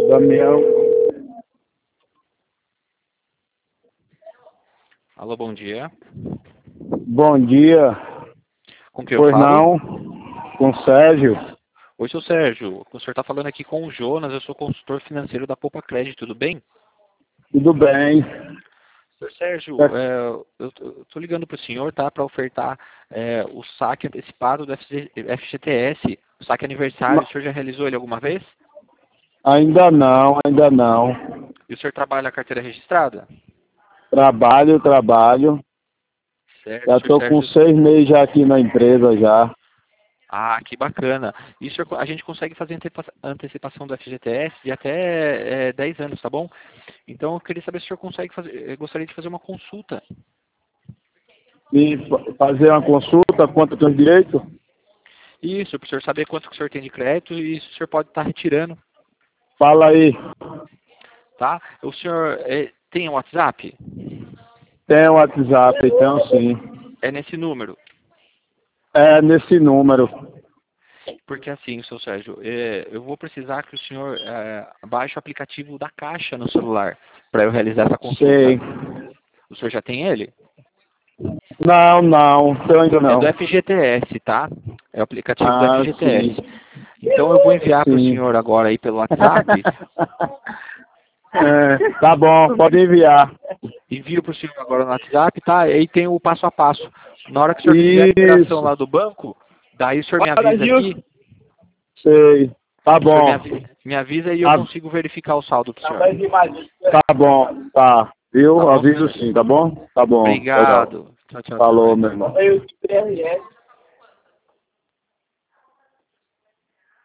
Damião. Alô, bom dia. Bom dia. Com quem eu Pois falo? não, com Sérgio. Oi, seu Sérgio. O senhor está falando aqui com o Jonas, eu sou consultor financeiro da Poupa Crédito, tudo bem? Tudo bem. Seu Sérgio, É, eu estou ligando para o senhor, tá, para ofertar o saque antecipado do FGTS, o saque aniversário. O senhor já realizou ele alguma vez? Ainda não, ainda não. E o senhor trabalha na carteira registrada? Trabalho. Certo, Já senhor estou com Sérgio. 6 meses já aqui na empresa já. Ah, que bacana. Isso a gente consegue fazer antecipação do FGTS de até 10 anos, tá bom? Então eu queria saber se o senhor consegue fazer, gostaria de fazer uma consulta. E fazer uma consulta, quanto tem direito? Isso, para o senhor saber quanto que o senhor tem de crédito e se o senhor pode estar retirando, Fala aí. tá? O senhor tem um WhatsApp? Tem o WhatsApp, então sim. É nesse número. É nesse número. Porque assim, seu Sérgio, eu vou precisar que o senhor baixe o aplicativo da Caixa no celular para eu realizar essa consulta. Sei. O senhor já tem ele? Não, eu ainda É do não. FGTS, tá? É o aplicativo do Ah, sim. FGTS. Então eu vou enviar para o Sim. senhor agora aí pelo WhatsApp. Tá bom, pode enviar. Envio para o senhor agora no WhatsApp, tá? Aí tem o passo a passo. Na hora que o senhor fizer a liberação Isso. lá do banco, daí o senhor me avisa aqui. Sei. Tá O senhor bom. me avisa e eu Tá, consigo verificar o saldo do senhor. tá bom. Tá. Eu Tá bom, seu aviso Sérgio? sim, tá bom? Tá bom. Legal. Obrigado. Tchau, tchau, até Falou, mais. meu irmão.